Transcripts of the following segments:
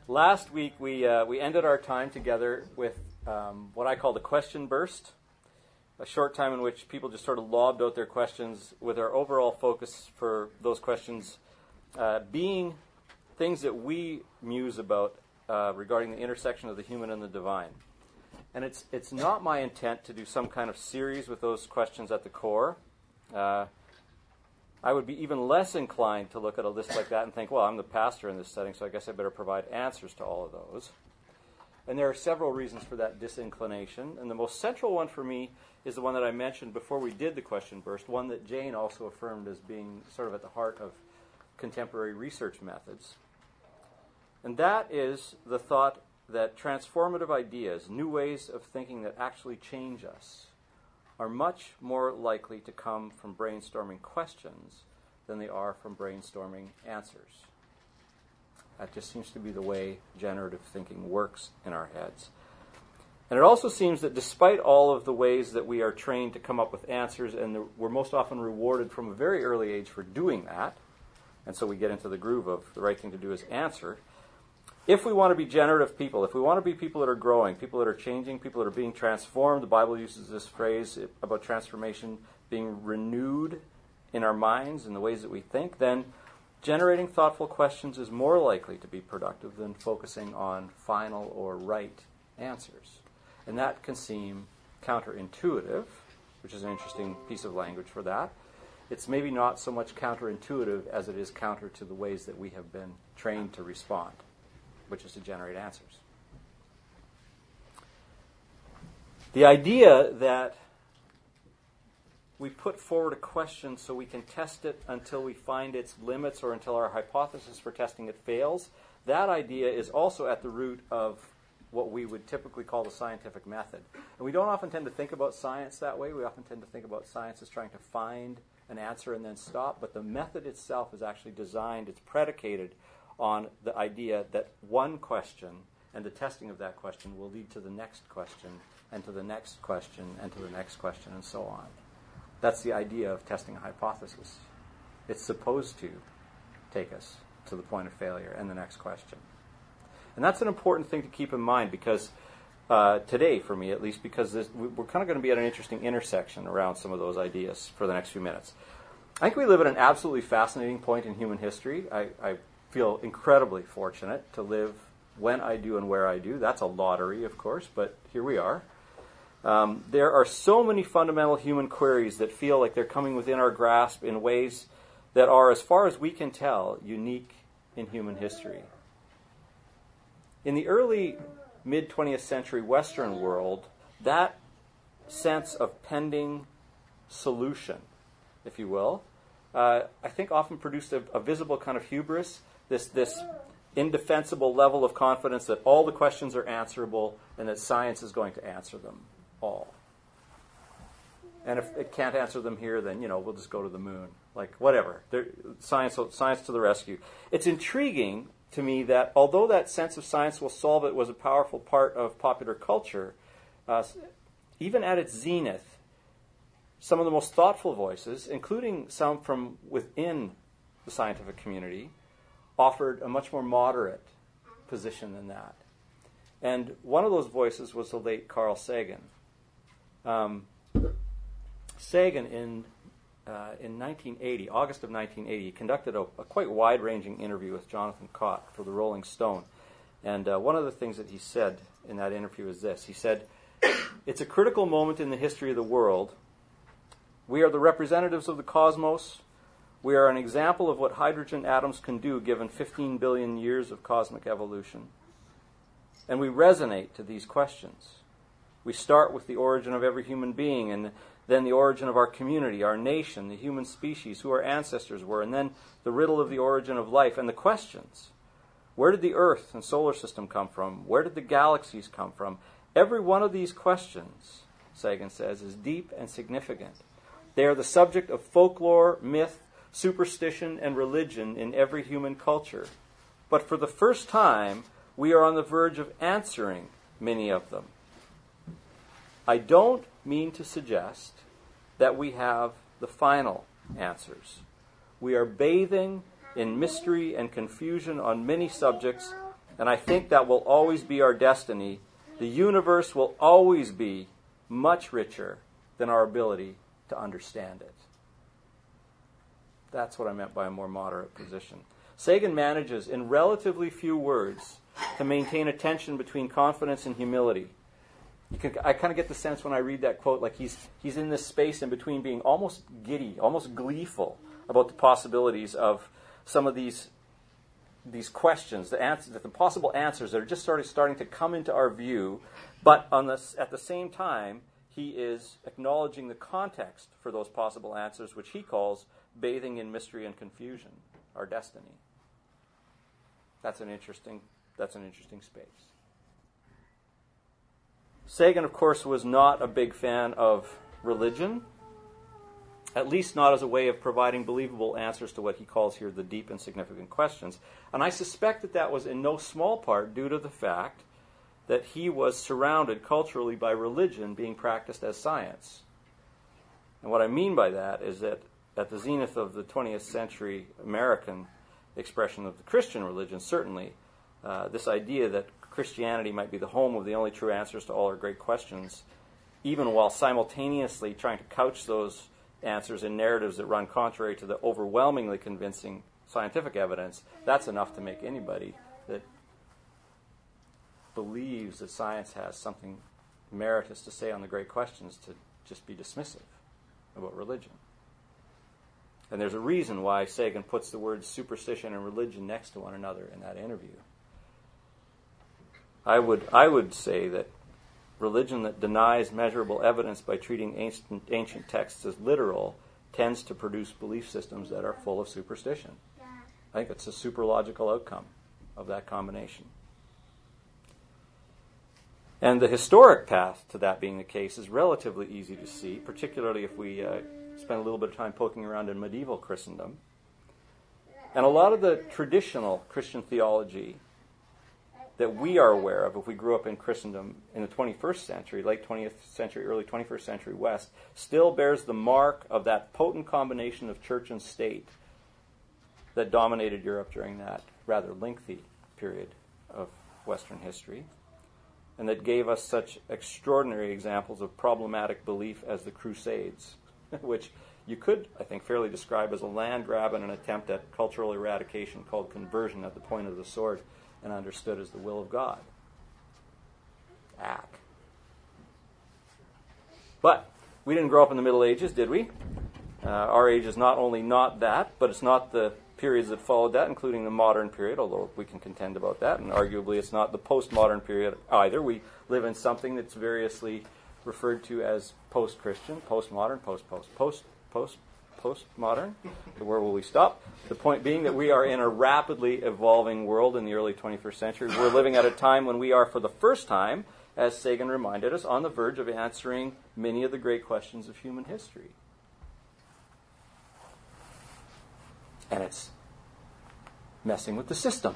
Last week we ended our time together with what I call the question burst, a short time in which people just sort of lobbed out their questions with our overall focus for those questions being things that we muse about regarding the intersection of the human and the divine. And it's not my intent to do some kind of series with those questions at the core. I would be even less inclined to look at a list like that and think, well, I'm the pastor in this setting, so I guess I better provide answers to all of those. And there are several reasons for that disinclination. And the most central one for me is the one that I mentioned before we did the question burst, one that Jane also affirmed as being sort of at the heart of contemporary research methods. And that is the thought that transformative ideas, new ways of thinking that actually change us, are much more likely to come from brainstorming questions than they are from brainstorming answers. That just seems to be the way generative thinking works in our heads. And it also seems that despite all of the ways that we are trained to come up with answers, and we're most often rewarded from a very early age for doing that, and so we get into the groove of the right thing to do is answer, if we want to be generative people, if we want to be people that are growing, people that are changing, people that are being transformed, the Bible uses this phrase about transformation being renewed in our minds and the ways that we think, then generating thoughtful questions is more likely to be productive than focusing on final or right answers. And that can seem counterintuitive, which is an interesting piece of language for that. It's maybe not so much counterintuitive as it is counter to the ways that we have been trained to respond, which is to generate answers. The idea that we put forward a question so we can test it until we find its limits or until our hypothesis for testing it fails, that idea is also at the root of what we would typically call the scientific method. And we don't often tend to think about science that way. We often tend to think about science as trying to find an answer and then stop. But the method itself is actually designed, it's predicated on the idea that one question and the testing of that question will lead to the next question and to the next question and to the next question and so on. That's the idea of testing a hypothesis. It's supposed to take us to the point of failure and the next question. And that's an important thing to keep in mind because today, for me at least, because we're kind of going to be at an interesting intersection around some of those ideas for the next few minutes. I think we live at an absolutely fascinating point in human history. I feel incredibly fortunate to live when I do and where I do. That's a lottery, of course, but here we are. There are so many fundamental human queries that feel like they're coming within our grasp in ways that are, as far as we can tell, unique in human history. In the early mid-20th century Western world, that sense of pending solution, if you will, I think often produced a visible kind of hubris, this indefensible level of confidence that all the questions are answerable and that science is going to answer them all. And if it can't answer them here, then, we'll just go to the moon. Like, whatever. Science to the rescue. It's intriguing to me that although that sense of science will solve it was a powerful part of popular culture, even at its zenith, some of the most thoughtful voices, including some from within the scientific community, offered a much more moderate position than that. And one of those voices was the late Carl Sagan. Sagan, in 1980, August of 1980, conducted a quite wide-ranging interview with Jonathan Cott for the Rolling Stone. And one of the things that he said in that interview is this. He said, "It's a critical moment in the history of the world. We are the representatives of the cosmos. We are an example of what hydrogen atoms can do given 15 billion years of cosmic evolution. And we resonate to these questions. We start with the origin of every human being, and then the origin of our community, our nation, the human species, who our ancestors were, and then the riddle of the origin of life, and the questions. Where did the Earth and solar system come from? Where did the galaxies come from? Every one of these questions," Sagan says, "is deep and significant. They are the subject of folklore, myth, superstition, and religion in every human culture. But for the first time, we are on the verge of answering many of them. I don't mean to suggest that we have the final answers. We are bathing in mystery and confusion on many subjects, And I think that will always be our destiny. The universe will always be much richer than our ability to understand it. That's what I meant by a more moderate position. Sagan manages, in relatively few words, to maintain a tension between confidence and humility. I kind of get the sense when I read that quote, like he's in this space in between being almost giddy, almost gleeful about the possibilities of some of these questions, the possible answers that are just sort of starting to come into our view, but at the same time, he is acknowledging the context for those possible answers, which he calls bathing in mystery and confusion, our destiny. That's an interesting space. Sagan, of course, was not a big fan of religion, at least not as a way of providing believable answers to what he calls here the deep and significant questions. And I suspect that was in no small part due to the fact that he was surrounded culturally by religion being practiced as science. And what I mean by that is that at the zenith of the 20th century American expression of the Christian religion, certainly, this idea that Christianity might be the home of the only true answers to all our great questions, even while simultaneously trying to couch those answers in narratives that run contrary to the overwhelmingly convincing scientific evidence, that's enough to make anybody that believes that science has something meritorious to say on the great questions to just be dismissive about religion. And there's a reason why Sagan puts the words superstition and religion next to one another in that interview. I would say that religion that denies measurable evidence by treating ancient texts as literal tends to produce belief systems that are full of superstition. I think it's a superlogical outcome of that combination. And the historic path to that being the case is relatively easy to see, particularly if we spend a little bit of time poking around in medieval Christendom. And a lot of the traditional Christian theology that we are aware of, if we grew up in Christendom in the 21st century, late 20th century, early 21st century West, still bears the mark of that potent combination of church and state that dominated Europe during that rather lengthy period of Western history, and that gave us such extraordinary examples of problematic belief as the Crusades, which you could, I think, fairly describe as a land grab and an attempt at cultural eradication called conversion at the point of the sword, and understood as the will of God. Ack. But we didn't grow up in the Middle Ages, did we? Our age is not only not that, but it's not the periods that followed that, including the modern period, although we can contend about that, and arguably it's not the postmodern period either. We live in something that's variously referred to as post-Christian, postmodern, postmodern. Where will we stop? The point being that we are in a rapidly evolving world in the early 21st century. We're living at a time when we are, for the first time, as Sagan reminded us, on the verge of answering many of the great questions of human history. And it's messing with the system.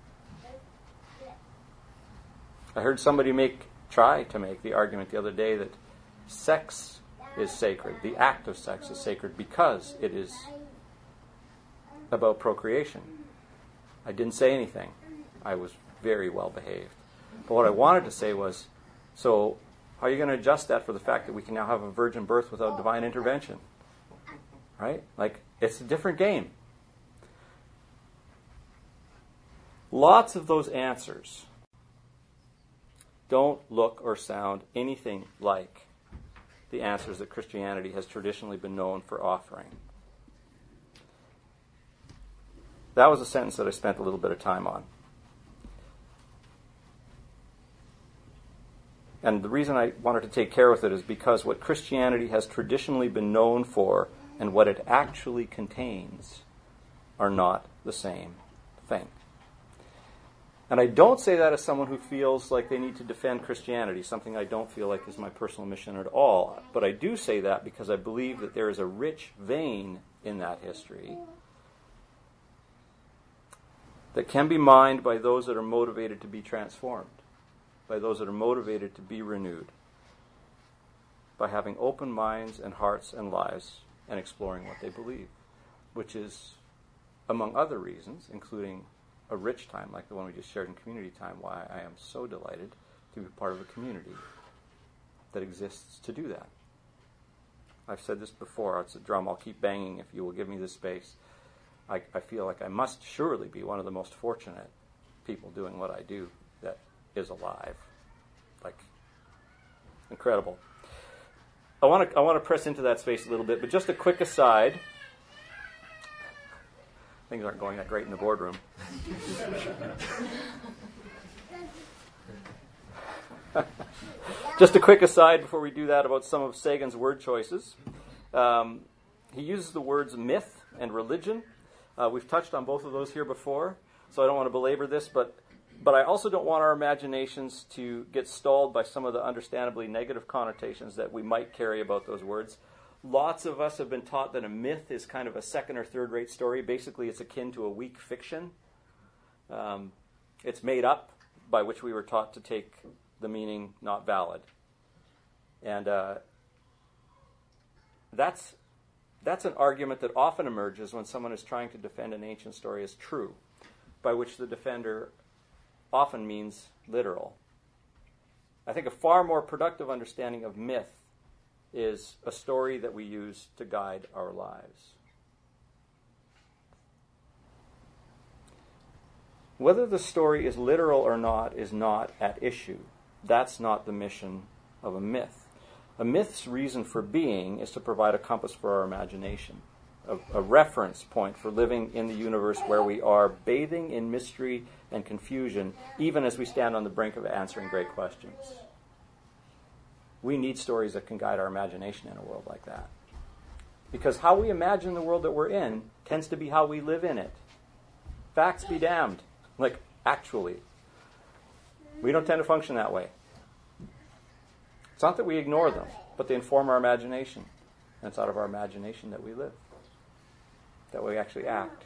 I heard somebody try to make the argument the other day that sex is sacred. The act of sex is sacred because it is about procreation. I didn't say anything. I was very well behaved. But what I wanted to say was, so how are you going to adjust that for the fact that we can now have a virgin birth without divine intervention? Right? Like, it's a different game. Lots of those answers don't look or sound anything like the answers that Christianity has traditionally been known for offering. That was a sentence that I spent a little bit of time on. And the reason I wanted to take care with it is because what Christianity has traditionally been known for and what it actually contains are not the same thing. And I don't say that as someone who feels like they need to defend Christianity, something I don't feel like is my personal mission at all. But I do say that because I believe that there is a rich vein in that history that can be mined by those that are motivated to be transformed, by those that are motivated to be renewed, by having open minds and hearts and lives and exploring what they believe, which is, among other reasons, including a rich time like the one we just shared in community time, why I am so delighted to be part of a community that exists to do that. I've said this before, it's a drum I'll keep banging if you will give me this space. I feel like I must surely be one of the most fortunate people doing what I do that is alive. Like, incredible. I want to press into that space a little bit, but just a quick aside. Things aren't going that great in the boardroom. Just a quick aside before we do that about some of Sagan's word choices. He uses the words myth and religion. We've touched on both of those here before, so I don't want to belabor this, but I also don't want our imaginations to get stalled by some of the understandably negative connotations that we might carry about those words. Lots of us have been taught that a myth is kind of a second or third rate story. Basically, it's akin to a weak fiction. It's made up, by which we were taught to take the meaning not valid. And that's an argument that often emerges when someone is trying to defend an ancient story as true, by which the defender often means literal. I think a far more productive understanding of myth is a story that we use to guide our lives. Whether the story is literal or not is not at issue. That's not the mission of a myth. A myth's reason for being is to provide a compass for our imagination, a reference point for living in the universe where we are bathing in mystery and confusion, even as we stand on the brink of answering great questions. We need stories that can guide our imagination in a world like that. Because how we imagine the world that we're in tends to be how we live in it. Facts be damned. Like, actually. We don't tend to function that way. It's not that we ignore them, but they inform our imagination. And it's out of our imagination that we live, that we actually act.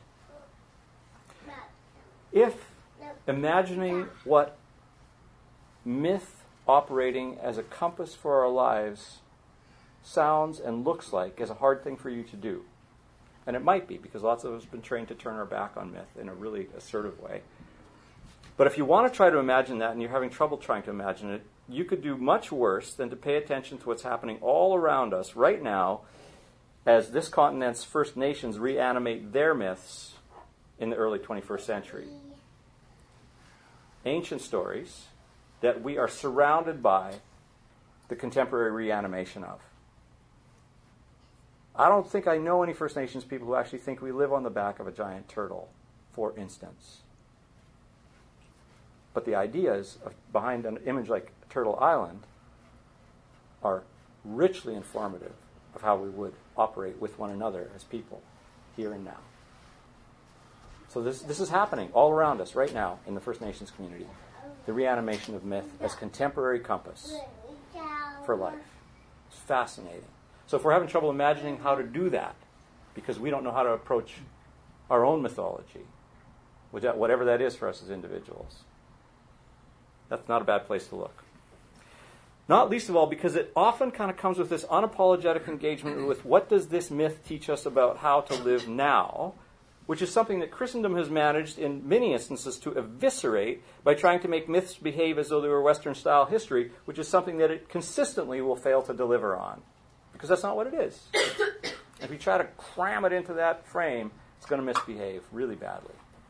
If imagining what myth operating as a compass for our lives sounds and looks like is a hard thing for you to do, and it might be, because lots of us have been trained to turn our back on myth in a really assertive way. But if you want to try to imagine that and you're having trouble trying to imagine it, you could do much worse than to pay attention to what's happening all around us right now as this continent's First Nations reanimate their myths in the early 21st century. Ancient stories that we are surrounded by the contemporary reanimation of. I don't think I know any First Nations people who actually think we live on the back of a giant turtle, for instance. But the ideas behind an image like Turtle Island are richly informative of how we would operate with one another as people, here and now. So this is happening all around us right now in the First Nations community. The reanimation of myth as contemporary compass for life. It's fascinating. So if we're having trouble imagining how to do that, because we don't know how to approach our own mythology, whatever that is for us as individuals, that's not a bad place to look. Not least of all because it often kind of comes with this unapologetic engagement with what does this myth teach us about how to live now, which is something that Christendom has managed in many instances to eviscerate by trying to make myths behave as though they were Western-style history, which is something that it consistently will fail to deliver on. Because that's not what it is. If you try to cram it into that frame, it's going to misbehave really badly.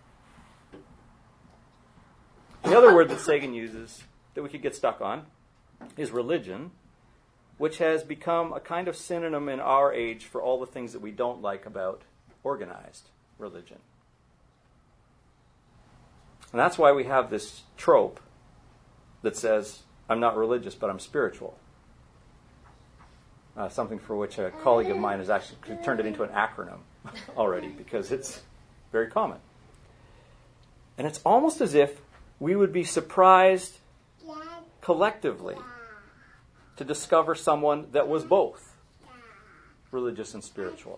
The other word that Sagan uses that we could get stuck on is religion, which has become a kind of synonym in our age for all the things that we don't like about organized religion. And that's why we have this trope that says, I'm not religious, but I'm spiritual. Something for which a colleague of mine has actually turned it into an acronym already, because it's very common. And it's almost as if we would be surprised collectively to discover someone that was both religious and spiritual.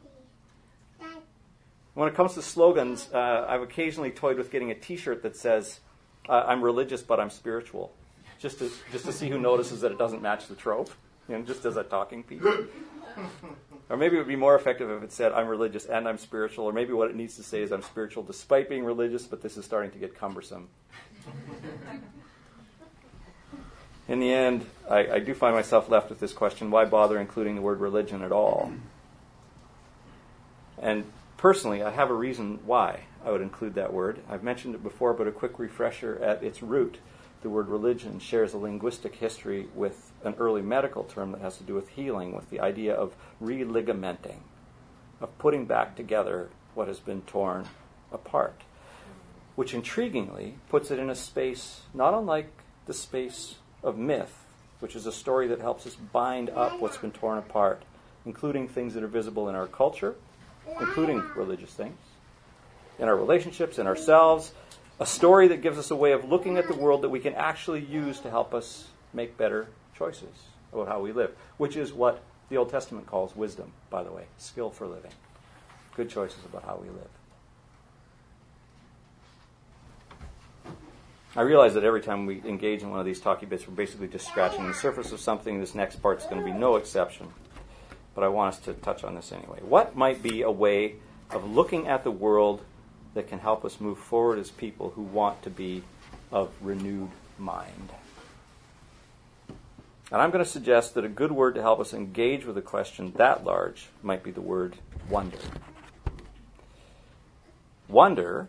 When it comes to slogans, I've occasionally toyed with getting a T-shirt that says, I'm religious but I'm spiritual, just to see who notices that it doesn't match the trope. just as a talking piece. Or maybe it would be more effective if it said, I'm religious and I'm spiritual. Or maybe what it needs to say is, I'm spiritual despite being religious, but this is starting to get cumbersome. In the end, I do find myself left with this question, why bother including the word religion at all? And personally, I have a reason why I would include that word. I've mentioned it before, but a quick refresher. At its root, the word religion shares a linguistic history with an early medical term that has to do with healing, with the idea of religamenting, of putting back together what has been torn apart, which intriguingly puts it in a space not unlike the space of myth, which is a story that helps us bind up what's been torn apart, including things that are visible in our culture, including religious things, in our relationships, in ourselves, a story that gives us a way of looking at the world that we can actually use to help us make better choices about how we live, which is what the Old Testament calls wisdom, by the way, skill for living, good choices about how we live. I realize that every time we engage in one of these talky bits, we're basically just scratching the surface of something. This next part's going to be no exception. But I want us to touch on this anyway. What might be a way of looking at the world that can help us move forward as people who want to be of renewed mind? And I'm going to suggest that a good word to help us engage with a question that large might be the word wonder. Wonder,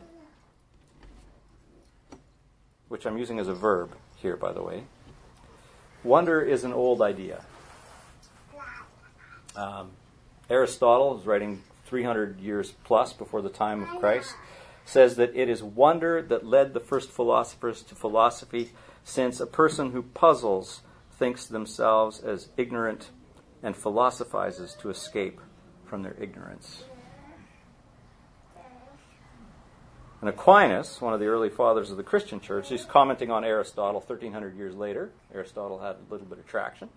which I'm using as a verb here, by the way. Wonder is an old idea. Aristotle, who's writing 300 years plus before the time of Christ, says that it is wonder that led the first philosophers to philosophy, since a person who puzzles thinks themselves as ignorant and philosophizes to escape from their ignorance. And Aquinas, one of the early fathers of the Christian church, he's commenting on Aristotle 1,300 years later. Aristotle had a little bit of traction.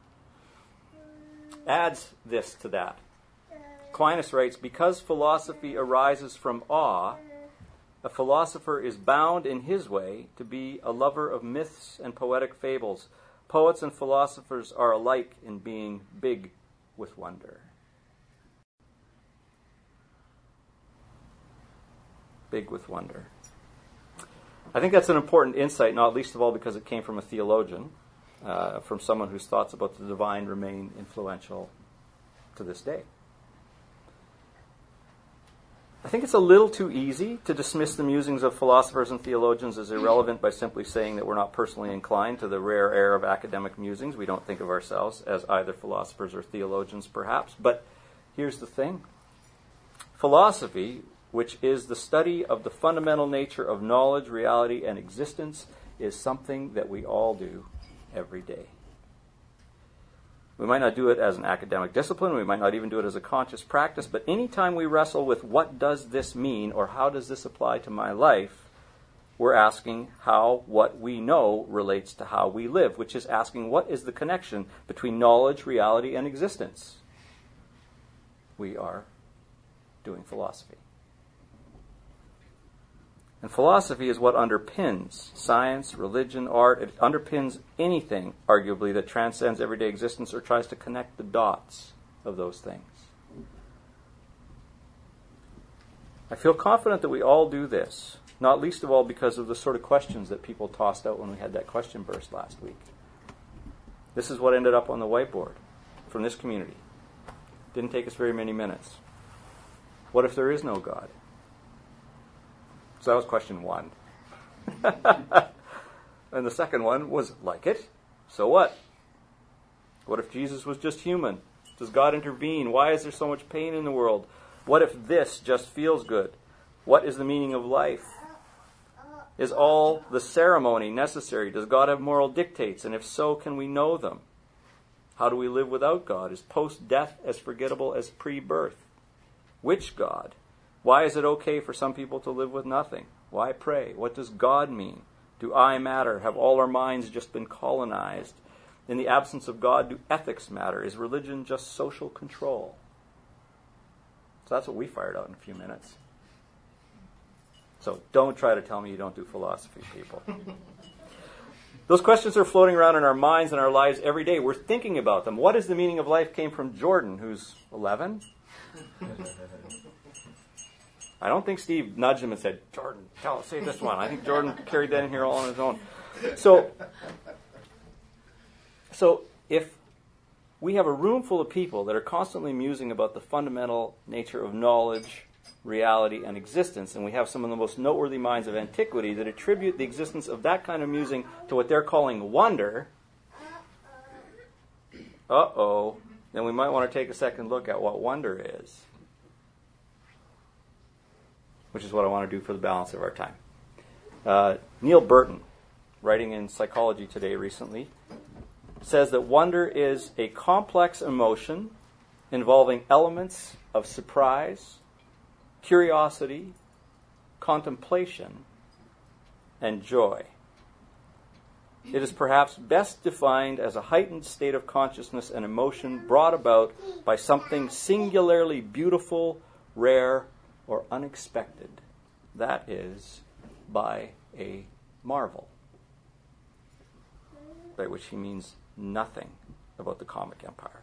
Adds this to that. Aquinas writes, because philosophy arises from awe, a philosopher is bound in his way to be a lover of myths and poetic fables. Poets and philosophers are alike in being big with wonder. Big with wonder. I think that's an important insight, not least of all because it came from a theologian, from someone whose thoughts about the divine remain influential to this day. I think it's a little too easy to dismiss the musings of philosophers and theologians as irrelevant by simply saying that we're not personally inclined to the rare air of academic musings. We don't think of ourselves as either philosophers or theologians, perhaps. But here's the thing. Philosophy, which is the study of the fundamental nature of knowledge, reality, and existence, is something that we all do every day. We might not do it as an academic discipline, we might not even do it as a conscious practice, but anytime we wrestle with what does this mean or how does this apply to my life, we're asking how what we know relates to how we live, which is asking what is the connection between knowledge, reality, and existence. We are doing philosophy. And philosophy is what underpins science, religion, art. It underpins anything, arguably, that transcends everyday existence or tries to connect the dots of those things. I feel confident that we all do this, not least of all because of the sort of questions that people tossed out when we had that question burst last week. This is what ended up on the whiteboard from this community. Didn't take us very many minutes. What if there is no God? So that was question one. And the second one was, like it? So what? What if Jesus was just human? Does God intervene? Why is there so much pain in the world? What if this just feels good? What is the meaning of life? Is all the ceremony necessary? Does God have moral dictates? And if so, can we know them? How do we live without God? Is post-death as forgettable as pre-birth? Which God? Why is it okay for some people to live with nothing? Why pray? What does God mean? Do I matter? Have all our minds just been colonized? In the absence of God, do ethics matter? Is religion just social control? So that's what we fired out in a few minutes. So don't try to tell me you don't do philosophy, people. Those questions are floating around in our minds and our lives every day. We're thinking about them. What is the meaning of life came from Jordan, who's 11. I don't think Steve nudged him and said, Jordan, say this one. I think Jordan carried that in here all on his own. So if we have a room full of people that are constantly musing about the fundamental nature of knowledge, reality, and existence, and we have some of the most noteworthy minds of antiquity that attribute the existence of that kind of musing to what they're calling wonder, then we might want to take a second look at what wonder is, which is what I want to do for the balance of our time. Neil Burton, writing in Psychology Today recently, says that wonder is a complex emotion involving elements of surprise, curiosity, contemplation, and joy. It is perhaps best defined as a heightened state of consciousness and emotion brought about by something singularly beautiful, rare, or unexpected. That is, by a marvel. By which he means nothing about the comic empire.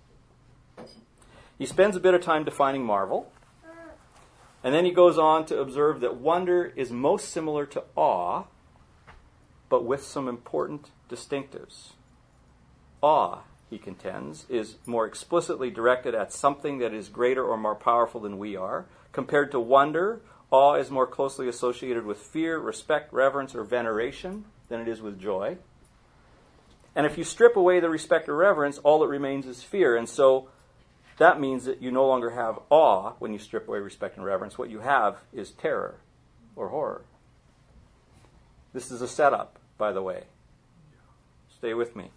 He spends a bit of time defining marvel, and then he goes on to observe that wonder is most similar to awe, but with some important distinctives. Awe, he contends, is more explicitly directed at something that is greater or more powerful than we are. Compared to wonder, awe is more closely associated with fear, respect, reverence, or veneration than it is with joy. And if you strip away the respect or reverence, all that remains is fear. And so that means that you no longer have awe when you strip away respect and reverence. What you have is terror or horror. This is a setup, by the way. Stay with me.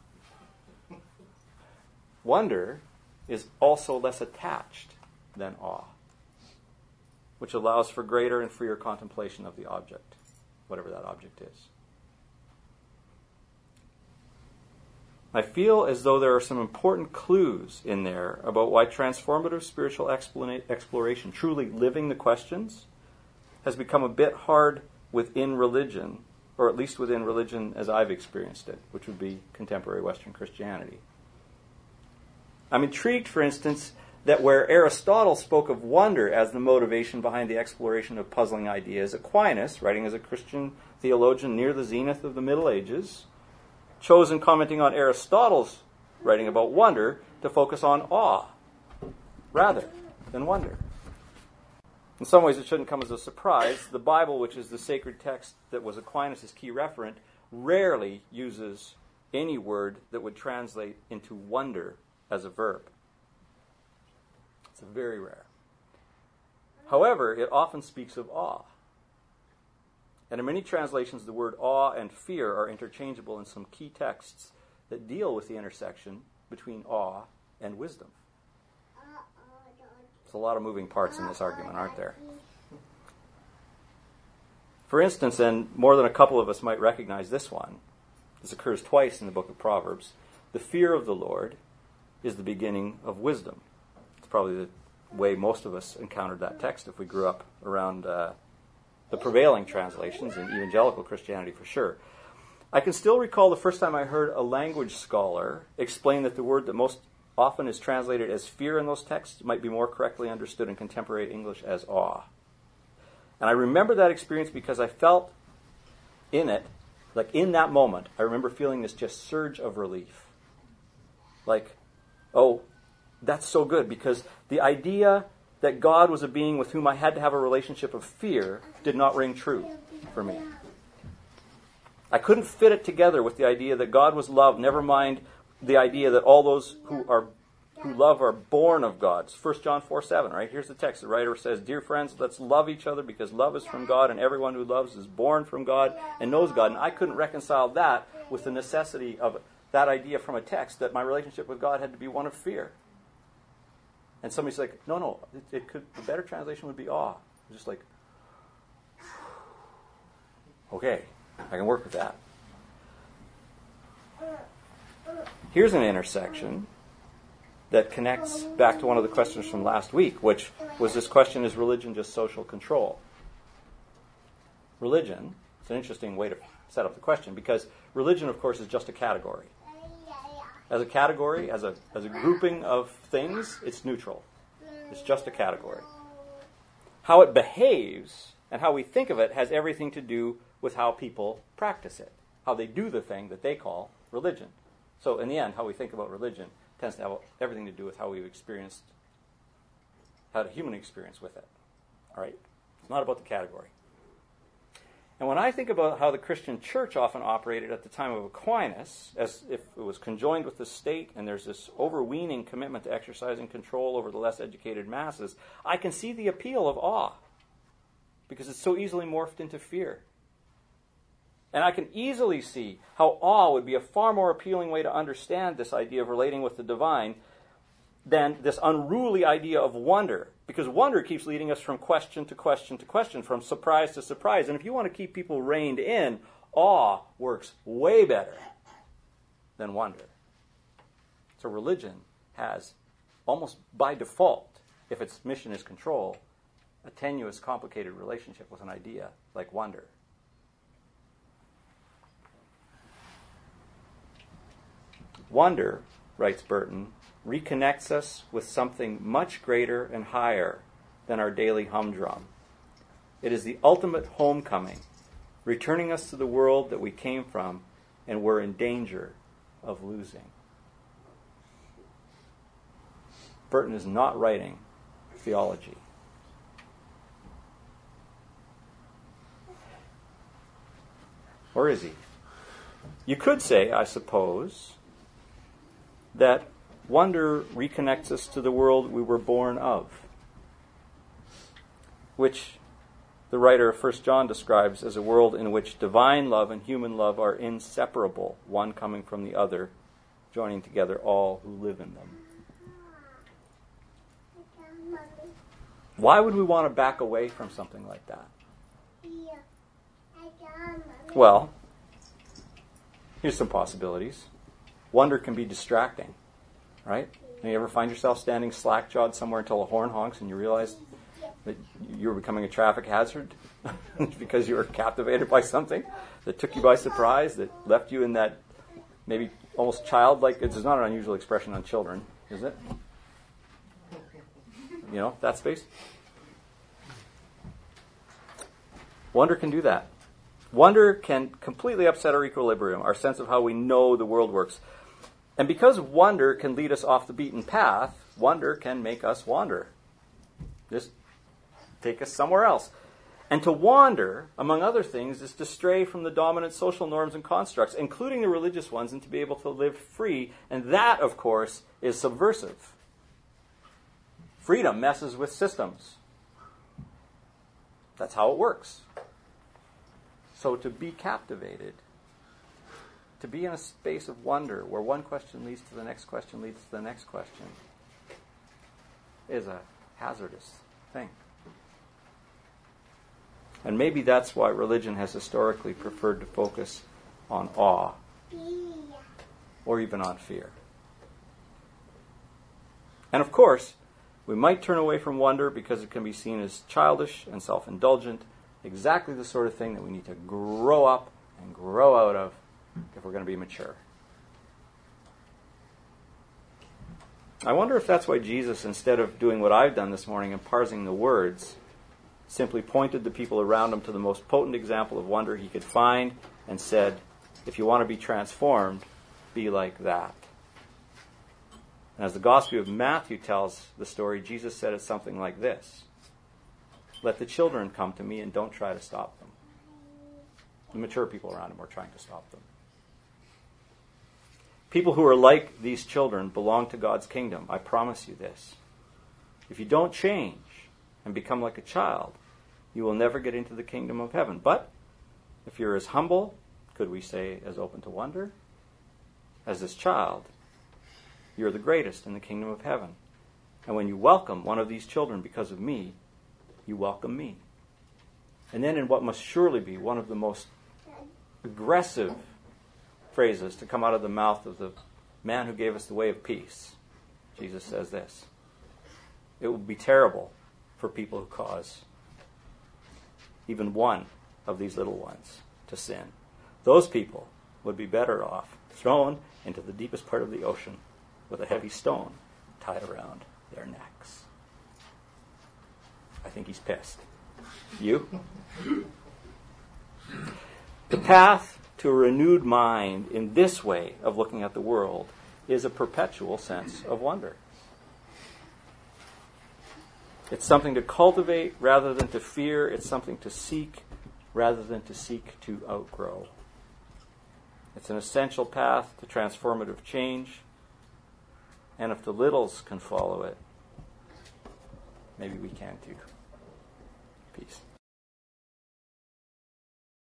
Wonder is also less attached than awe, which allows for greater and freer contemplation of the object, whatever that object is. I feel as though there are some important clues in there about why transformative spiritual exploration, truly living the questions, has become a bit hard within religion, or at least within religion as I've experienced it, which would be contemporary Western Christianity. I'm intrigued, for instance, that where Aristotle spoke of wonder as the motivation behind the exploration of puzzling ideas, Aquinas, writing as a Christian theologian near the zenith of the Middle Ages, chose in commenting on Aristotle's writing about wonder to focus on awe rather than wonder. In some ways, it shouldn't come as a surprise. The Bible, which is the sacred text that was Aquinas' key referent, rarely uses any word that would translate into wonder as a verb. It's very rare. However, it often speaks of awe. And in many translations, the word awe and fear are interchangeable in some key texts that deal with the intersection between awe and wisdom. There's a lot of moving parts in this argument, aren't there? For instance, and more than a couple of us might recognize this one, this occurs twice in the book of Proverbs, the fear of the Lord is the beginning of wisdom. It's probably the way most of us encountered that text if we grew up around the prevailing translations in evangelical Christianity for sure. I can still recall the first time I heard a language scholar explain that the word that most often is translated as fear in those texts might be more correctly understood in contemporary English as awe. And I remember that experience because I felt in it, like in that moment, I remember feeling this just surge of relief. Like, oh, that's so good, because the idea that God was a being with whom I had to have a relationship of fear did not ring true for me. I couldn't fit it together with the idea that God was love, never mind the idea that all those who love are born of God. It's 1 John 4:7, right? Here's the text. The writer says, "Dear friends, let's love each other because love is from God, and everyone who loves is born from God and knows God." And I couldn't reconcile that with the necessity of that idea from a text that my relationship with God had to be one of fear. And somebody's like, no, it could. The better translation would be awe. Just like, okay, I can work with that. Here's an intersection that connects back to one of the questions from last week, which was this question, is religion just social control? Religion, it's an interesting way to set up the question, because religion, of course, is just a category. As a category, as a grouping of things, it's neutral. It's just a category. How it behaves and how we think of it has everything to do with how people practice it, how they do the thing that they call religion. So in the end, how we think about religion tends to have everything to do with how we've experienced, had a human experience with it. All right? It's not about the category. And when I think about how the Christian church often operated at the time of Aquinas, as if it was conjoined with the state and there's this overweening commitment to exercising control over the less educated masses, I can see the appeal of awe, because it's so easily morphed into fear. And I can easily see how awe would be a far more appealing way to understand this idea of relating with the divine than this unruly idea of wonder. Because wonder keeps leading us from question to question to question, from surprise to surprise. And if you want to keep people reined in, awe works way better than wonder. So religion has, almost by default, if its mission is control, a tenuous, complicated relationship with an idea like wonder. Wonder, writes Burton, reconnects us with something much greater and higher than our daily humdrum. It is the ultimate homecoming, returning us to the world that we came from and were in danger of losing. Burton is not writing theology. Or is he? You could say, I suppose, that wonder reconnects us to the world we were born of, which the writer of 1 John describes as a world in which divine love and human love are inseparable, one coming from the other, joining together all who live in them. Why would we want to back away from something like that? Well, here's some possibilities. Wonder can be distracting, right? And you ever find yourself standing slack-jawed somewhere until a horn honks and you realize that you're becoming a traffic hazard because you were captivated by something that took you by surprise, that left you in that maybe almost childlike, it's not an unusual expression on children, is it? You know, that space? Wonder can do that. Wonder can completely upset our equilibrium, our sense of how we know the world works. And because wonder can lead us off the beaten path, wonder can make us wander. Just take us somewhere else. And to wander, among other things, is to stray from the dominant social norms and constructs, including the religious ones, and to be able to live free. And that, of course, is subversive. Freedom messes with systems. That's how it works. So to be captivated, to be in a space of wonder where one question leads to the next question, leads to the next question, is a hazardous thing. And maybe that's why religion has historically preferred to focus on awe or even on fear. And of course, we might turn away from wonder because it can be seen as childish and self-indulgent, exactly the sort of thing that we need to grow up and grow out of if we're going to be mature. I wonder if that's why Jesus, instead of doing what I've done this morning and parsing the words, simply pointed the people around him to the most potent example of wonder he could find and said, if you want to be transformed, be like that. And as the Gospel of Matthew tells the story, Jesus said it something like this: let the children come to me and don't try to stop them. The mature people around him are trying to stop them. People who are like these children belong to God's kingdom. I promise you this. If you don't change and become like a child, you will never get into the kingdom of heaven. But if you're as humble, could we say as open to wonder, as this child, you're the greatest in the kingdom of heaven. And when you welcome one of these children because of me, you welcome me. And then in what must surely be one of the most aggressive phrases to come out of the mouth of the man who gave us the way of peace, Jesus says this: it will be terrible for people who cause even one of these little ones to sin. those people would be better off thrown into the deepest part of the ocean with a heavy stone tied around their necks. I think he's pissed. You? The path to a renewed mind in this way of looking at the world is a perpetual sense of wonder. It's something to cultivate rather than to fear. It's something to seek rather than to seek to outgrow. It's an essential path to transformative change. And if the littles can follow it, maybe we can too. Peace.